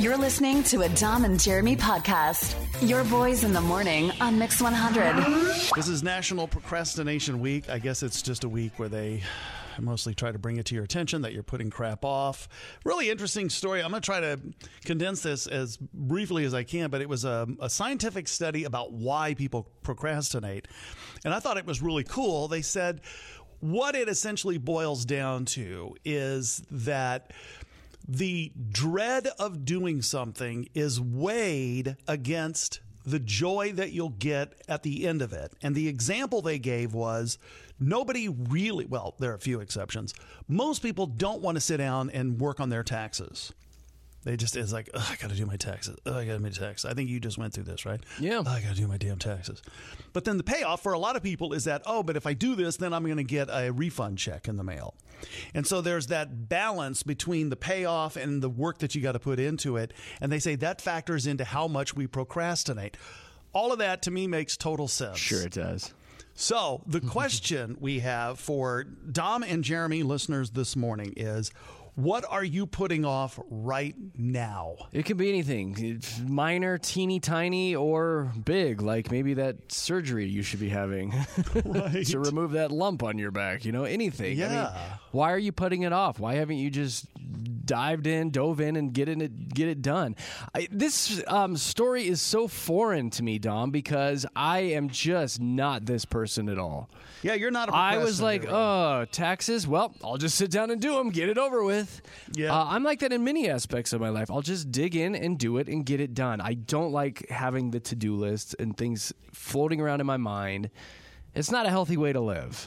You're listening to a Dom and Jeremy podcast. Your boys in the morning on Mix 100. This is National Procrastination Week. I guess it's just a week where they mostly try to bring it to your attention that you're putting crap off. Really interesting story. I'm going to try to condense this as briefly as I can, but it was a scientific study about why people procrastinate. And I thought it was really cool. They said what it essentially boils down to is that the dread of doing something is weighed against the joy that you'll get at the end of it. And the example they gave was nobody really, well, there are a few exceptions. Most people don't want to sit down and work on their taxes. They just, it's like, I got to do my taxes. I got to do my taxes. I think you just went through this, right? Yeah. I got to do my damn taxes. But then the payoff for a lot of people is that, but if I do this, then I'm going to get a refund check in the mail. And so there's that balance between the payoff and the work that you got to put into it. And they say that factors into how much we procrastinate. All of that to me makes total sense. Sure it does. So the question we have for Dom and Jeremy listeners this morning is, what are you putting off right now? It can be anything. It's minor, teeny tiny, or big, like maybe that surgery you should be having Right. to remove that lump on your back. Anything. Yeah. I mean, why are you putting it off? Why haven't you just dove in and get it done? This story is so foreign to me, Dom, because I am just not this person at all. Yeah, you're not a I was procrastinator, like, right? taxes? Well, I'll just sit down and do them, get it over with. Yeah. I'm like that in many aspects of my life. I'll just dig in and do it and get it done. I don't like having the to-do list and things floating around in my mind. It's not a healthy way to live,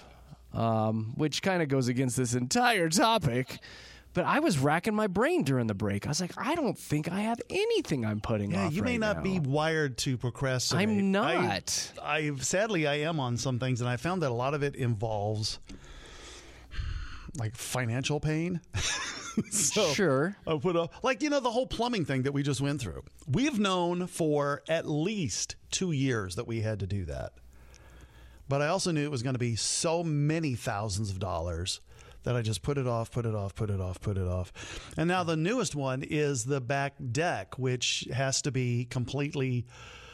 which kind of goes against this entire topic. But I was racking my brain during the break. I was like, I don't think I have anything I'm putting off. You may not be wired to procrastinate. I'm not. Sadly, I am on some things, and I found that a lot of it involves like financial pain. So Sure. I put up, the whole plumbing thing that we just went through. We've known for at least 2 years that we had to do that. But I also knew it was going to be so many thousands of dollars that I just put it off. And now the newest one is the back deck, which has to be completely,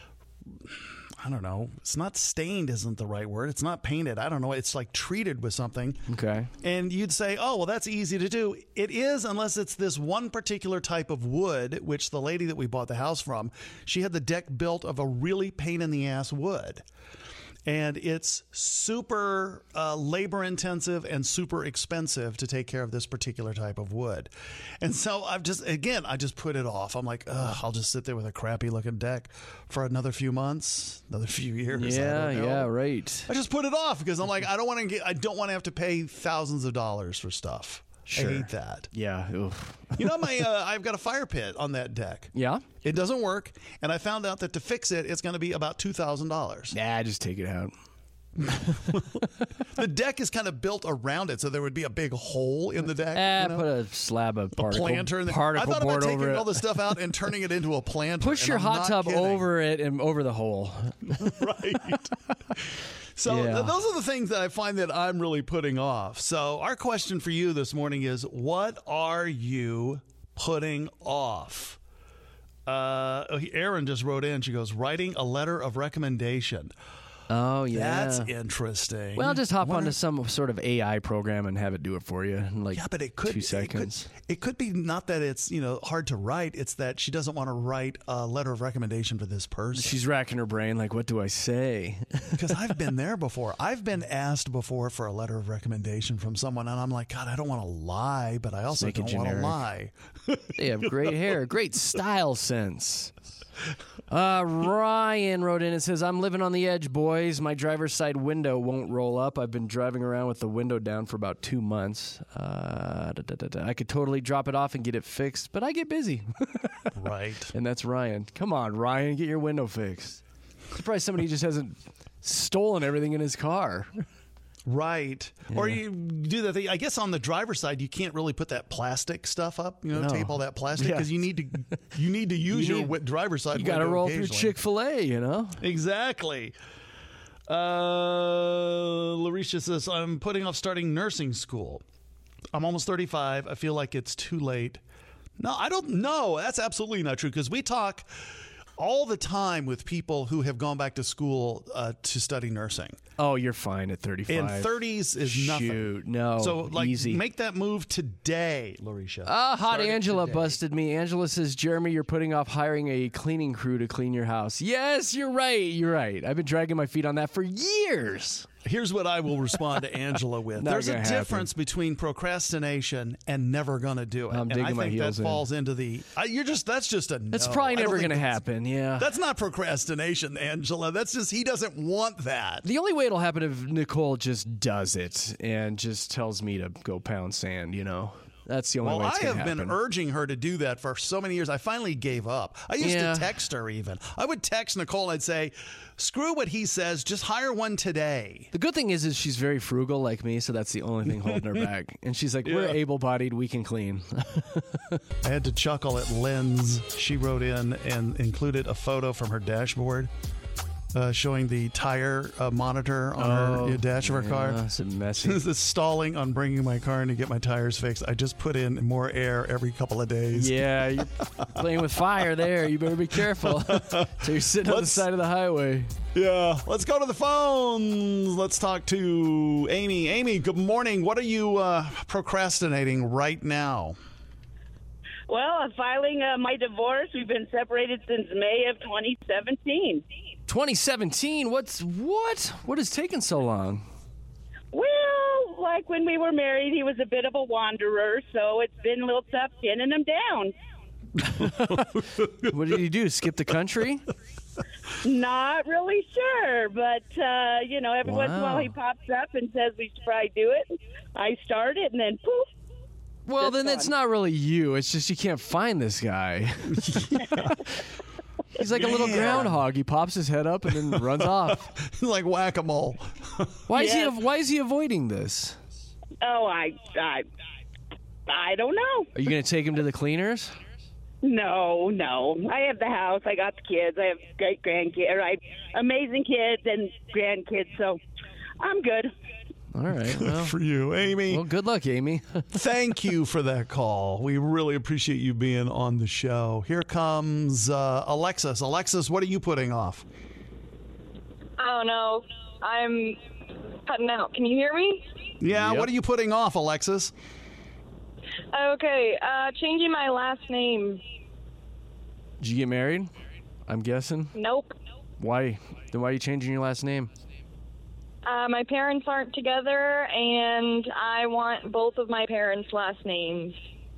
I don't know. It's not stained isn't the right word. It's not painted. I don't know. It's like treated with something. Okay. And you'd say, that's easy to do. It is, unless it's this one particular type of wood, which the lady that we bought the house from, she had the deck built of a really pain in the ass wood. And it's super labor intensive and super expensive to take care of this particular type of wood. And so I just put it off. I'm like, I'll just sit there with a crappy looking deck for another few months, another few years. Yeah, right. I just put it off because I'm like, I don't want to have to pay thousands of dollars for stuff. Sure. I hate that. Yeah. Oof. I've got a fire pit on that deck. Yeah? It doesn't work, and I found out that to fix it, it's going to be about $2,000. Nah, just take it out. The deck is kind of built around it, so there would be a big hole in the deck. Put a slab of particle Planter in there. particle I thought board about taking over it. all this stuff out and turning it into a planter. Push your hot tub over it and over the hole. Right. So those are the things that I find that I'm really putting off. So our question for you this morning is, what are you putting off? Erin just wrote in. She goes, writing a letter of recommendation. Oh, yeah. That's interesting. Well, just hop onto some sort of AI program and have it do it for you in but it could, 2 seconds. It could be not that it's hard to write. It's that she doesn't want to write a letter of recommendation for this person. She's racking her brain like, what do I say? Because I've been there before. I've been asked before for a letter of recommendation from someone, and I'm like, God, I don't want to lie, but I also don't want to lie. They have great hair, great style sense. Ryan wrote in and says, I'm living on the edge, boys. My driver's side window won't roll up. I've been driving around with the window down for about 2 months. I could totally drop it off and get it fixed, but I get busy. Right. And that's Ryan. Come on, Ryan, get your window fixed. Surprised somebody just hasn't stolen everything in his car. Right. Yeah. Or you do that thing. I guess on the driver's side, you can't really put that plastic stuff up, tape all that plastic because you need to use your driver's side. You got to roll through Chick-fil-A, Exactly. Larisha says, I'm putting off starting nursing school. I'm almost 35. I feel like it's too late No, I don't know. That's absolutely not true because we talk all the time with people who have gone back to school to study nursing. Oh, you're fine at 35. And 30s is nothing. Shoot, no. So, like, easy. make that move today, Larisha. Hot Start it Angela today. busted me. Angela says, Jeremy, you're putting off hiring a cleaning crew to clean your house. Yes, you're right. You're right. I've been dragging my feet on that for years. Here's what I will respond to Angela with. Not There's a gonna happen. difference between procrastination and never going to do it. I'm and digging I my think that heels in. falls into the that's just a no. It's probably I don't never think going to that's- happen, yeah. That's not procrastination, Angela. That's just he doesn't want that. The only way it'll happen if Nicole just does it and just tells me to go pound sand, you know? That's the only way Well, it's I going to have happen. been urging her to do that for so many years. I finally gave up. I used Yeah. to text her even. I would text Nicole and I'd say, screw what he says. Just hire one today. The good thing is she's very frugal like me, so that's the only thing holding her back. And she's like, we're Yeah. able-bodied, we can clean. I had to chuckle at Lynn's. She wrote in and included a photo from her dashboard showing the tire monitor on her dash of her car. It's a messy. This is stalling on bringing my car in to get my tires fixed. I just put in more air every couple of days. Yeah, you're playing with fire there. You better be careful. So you're sitting on the Let's- side of the highway. Yeah. Let's go to the phones. Let's talk to Amy. Amy, good morning. What are you procrastinating right now? Well, I'm filing my divorce. We've been separated since May of 2017. 2017? What is taking so long? Well, like when we were married, he was a bit of a wanderer, so it's been a little tough pinning him down. What did you do? Skip the country? Not really sure, but, every once in a while Wow. he pops up and says we should probably do it. I start it, and then poof. Well, Just then it's gone. not really you. It's just you can't find this guy. He's like a little Man. groundhog. He pops his head up and then runs off. Like whack-a-mole. Why Yes. is he avoiding this? Oh, I don't know. Are you going to take him to the cleaners? No. I have the house. I got the kids. I have great grandkids. Right? Amazing kids and grandkids. So I'm good. All right. Well, For you, Amy. well, good luck, Amy. Thank you for that call. We really appreciate you being on the show. Here comes Alexis. Alexis, what are you putting off? Oh no, I'm cutting out. Can you hear me? Yeah, Yep. what are you putting off, Alexis? Okay, changing my last name. Did you get married? I'm guessing. Nope. Why? Then why are you changing your last name? My parents aren't together, and I want both of my parents' last names.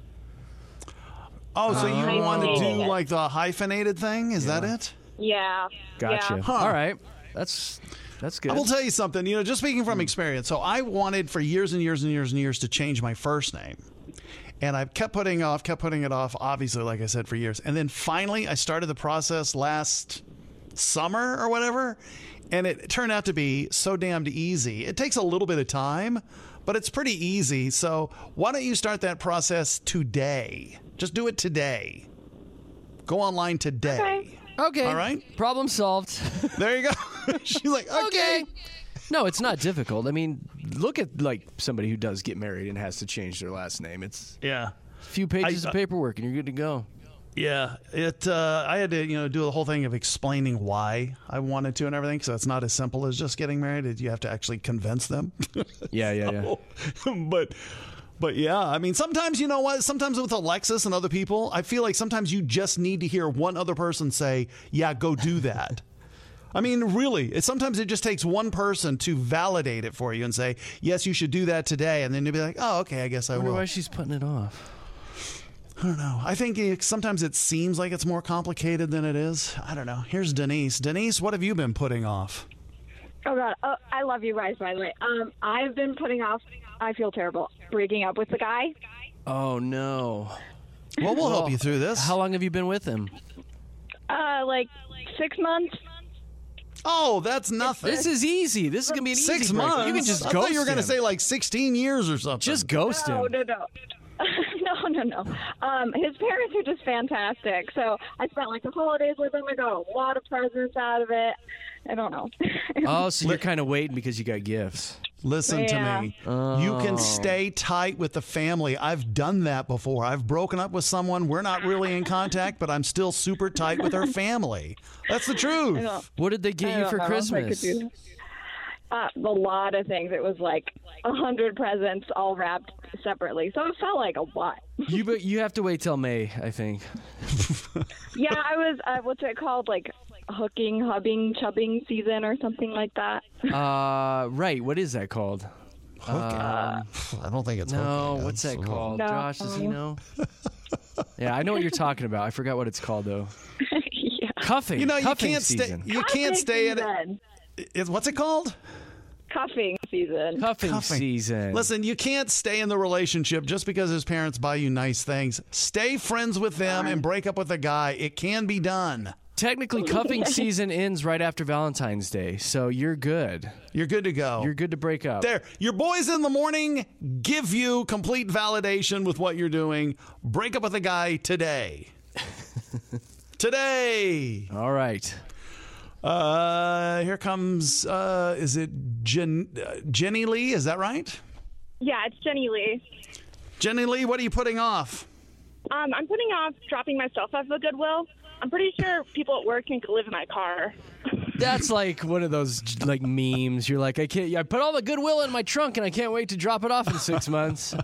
Oh, so you I want to see. do like the hyphenated thing? Is that it? Yeah. Gotcha. Yeah. Huh. All right. That's good. I will tell you something, just speaking from experience. So I wanted for years and years and years and years to change my first name. And I kept putting it off, obviously, like I said, for years. And then finally, I started the process last summer or whatever. And it turned out to be so damned easy. It takes a little bit of time, but it's pretty easy. So why don't you start that process today? Just do it today. Go online today. Okay. Okay. All right. Problem solved. There you go. She's like, okay. No, it's not difficult. I mean, look at like somebody who does get married and has to change their last name. It's Yeah. a few pages of paperwork and you're good to go. Yeah, I had to do the whole thing of explaining why I wanted to and everything. So it's not as simple as just getting married. You have to actually convince them. Yeah. But yeah, I mean, sometimes you know what? Sometimes with Alexis and other people, I feel like sometimes you just need to hear one other person say, "Yeah, go do that." I mean, really, sometimes it just takes one person to validate it for you and say, "Yes, you should do that today," and then you'll be like, "Oh, okay, I guess I I wonder will." why she's putting it off. I don't know. I think sometimes it seems like it's more complicated than it is. I don't know. Here's Denise. Denise, what have you been putting off? Oh God, I love you guys. By the way, I've been putting off. I feel terrible breaking up with the guy. Oh no. Well, we'll help you through this. How long have you been with him? Like 6 months. Oh, that's nothing. This is easy. This is gonna be an 6 easy break. months. You can just I ghost thought you were going to him. say like 16 years or something. Just ghost him. No. No. His parents are just fantastic. So I spent like the holidays with him. I got a lot of presents out of it. I don't know. Oh, so you're kind of waiting because you got gifts. Listen to me. You can stay tight with the family. I've done that before. I've broken up with someone. We're not really in contact, but I'm still super tight with her family. That's the truth. What did they get you for Christmas? A lot of things. It was like 100 presents all wrapped separately. So it felt like a lot. You have to wait till May, I think. Yeah, I was, what's it called? Like hooking, hubbing, chubbing season or something like that. Right. What is that called? I don't think it's No, hooking. what's that called? No. Josh, does he know? Yeah, I know what you're talking about. I forgot what it's called, though. Yeah. Cuffing. You know, you Cuffing can't stay. season. You can't stay at season. it. What's it called? Cuffing season. Cuffing season. Listen, you can't stay in the relationship just because his parents buy you nice things. Stay friends with them and break up with a guy. It can be done. Technically, cuffing season ends right after Valentine's Day, so you're good. You're good to go. You're good to break up. There, your boys in the morning give you complete validation with what you're doing. Break up with a guy today. Today. All right. Here comes, is it Jenny Lee? Is that right? Yeah, it's Jenny Lee. Jenny Lee, what are you putting off? I'm putting off dropping my stuff off at Goodwill. I'm pretty sure people at work can live in my car. That's like one of those like memes. You're like, I put all the Goodwill in my trunk and I can't wait to drop it off in 6 months.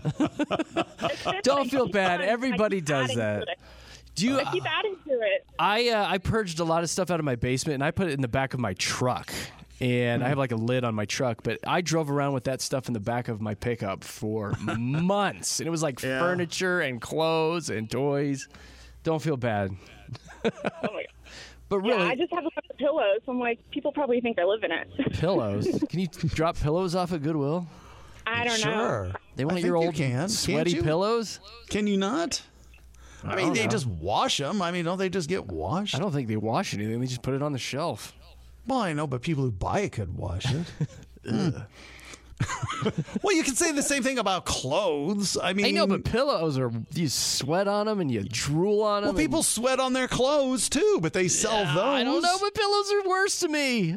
Don't feel bad. Everybody does that. I keep adding to it. I purged a lot of stuff out of my basement and I put it in the back of my truck. And I have like a lid on my truck, but I drove around with that stuff in the back of my pickup for months. And it was like furniture and clothes and toys. Don't feel bad. Oh my God. But really, I just have a bunch of pillows. I'm like, people probably think I live in it. Pillows? Can you drop pillows off at Goodwill? I don't know. Sure. They want I your think old you can. sweaty Can't you? pillows? Can you not? I mean, they know. just wash them. I mean, don't they just get washed? I don't think they wash anything. They just put it on the shelf. Well, I know, but people who buy it could wash it. Well, you can say the same thing about clothes. I mean, I know, but pillows you sweat on them and you drool on them. well, people sweat on their clothes too, but they sell those. I don't know, but pillows are worse to me.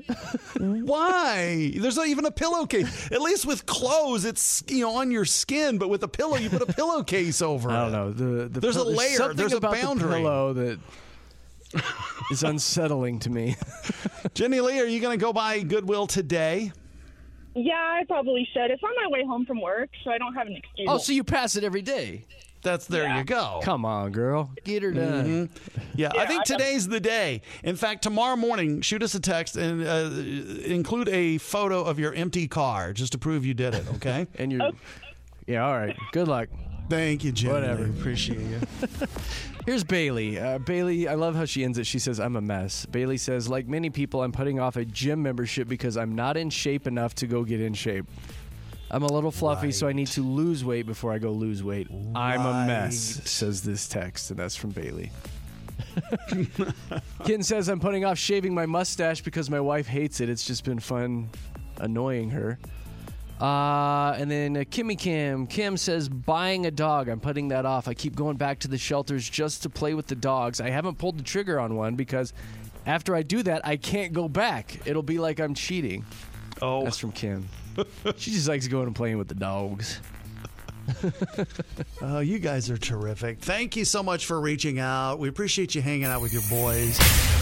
Why? There's not even a pillowcase. At least with clothes, it's on your skin, but with a pillow, you put a pillowcase over it. I don't know. There's a layer. Something There's a about boundary. The pillow that is unsettling to me. Jenny Lee, are you going to go by Goodwill today? Yeah, I probably should. It's on my way home from work, so I don't have an excuse. Oh, so you pass it every day? There you go. Come on, girl. Get her done. Yeah, I think today's the day. In fact, tomorrow morning, shoot us a text and include a photo of your empty car just to prove you did it, okay? And you're... Yeah, all right. Good luck. Thank you, Jenny. Whatever. Appreciate you. Here's Bailey. Bailey, I love how she ends it. She says, I'm a mess. Bailey says, like many people, I'm putting off a gym membership because I'm not in shape enough to go get in shape. I'm a little fluffy, so I need to lose weight before I go lose weight. I'm a mess, says this text, and that's from Bailey. Kitten says, I'm putting off shaving my mustache because my wife hates it. It's just been fun annoying her. And then Kimmy Kim says, buying a dog. I'm putting that off. I keep going back to the shelters just to play with the dogs. I haven't pulled the trigger on one because after I do that, I can't go back. It'll be like I'm cheating. Oh, That's from Kim. She just likes going and playing with the dogs. Oh, you guys are terrific. Thank you so much for reaching out. We appreciate you hanging out with your boys.